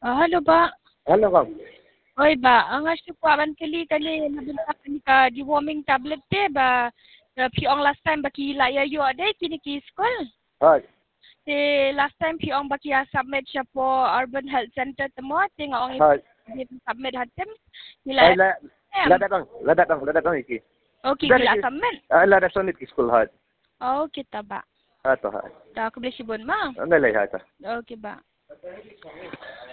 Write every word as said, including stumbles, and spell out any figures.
Ah, halo ba? Halo, Kang. Oi ba, ang asyik po aman kali kali nabunta ni ka deworming tablet te ba uh, piong last time baki laya yo ade kini ki school. Hai. Te last time piong baki ya submit siya po Urban Health Center temo te nga ong Hai. submit hatem. Hai, Nila la la datang, la datang, la datang iki. Okay, Dari kila ki- submit. Ah, la da sonit ki school hai. Oh, kita ba. Ato hai. Ta ko beli sibon ma. Ano lay hai ta? Okay ba.